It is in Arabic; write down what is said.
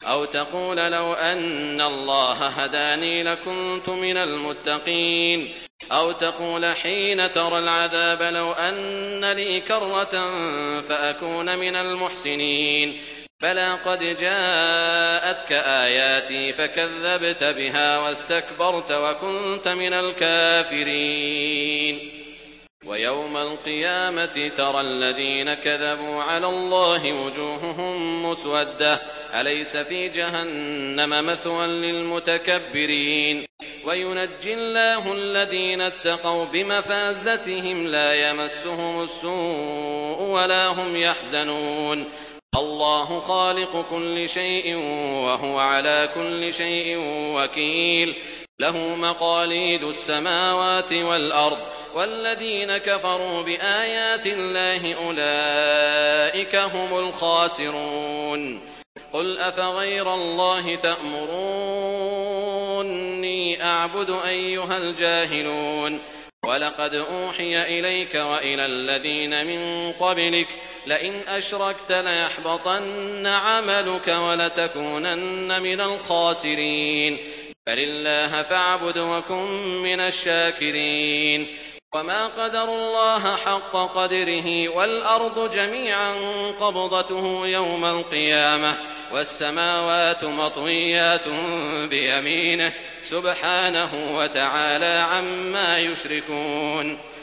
أو تقول لو أن الله هداني لكنت من المتقين، أو تقول حين ترى العذاب لو أن لي كرة فأكون من المحسنين. بلى قد جاءتك آياتي فكذبت بها واستكبرت وكنت من الكافرين. ويوم القيامة ترى الذين كذبوا على الله وجوههم مسودة أليس في جهنم مثوى للمتكبرين. وينجي الله الذين اتقوا بمفازتهم لا يمسهم السوء ولا هم يحزنون. الله خالق كل شيء وهو على كل شيء وكيل. له مقاليد السماوات والأرض والذين كفروا بآيات الله أولئك هم الخاسرون. قل أفغير الله تأمروني أعبد أيها الجاهلون. ولقد أوحي إليك وإلى الذين من قبلك لئن أشركت ليحبطن عملك ولتكونن من الخاسرين. بل الله فاعبد وكن من الشاكرين. وما قدر الله حق قدره والأرض جميعا قبضته يوم القيامة والسماوات مطويات بيمينه سبحانه وتعالى عما يشركون.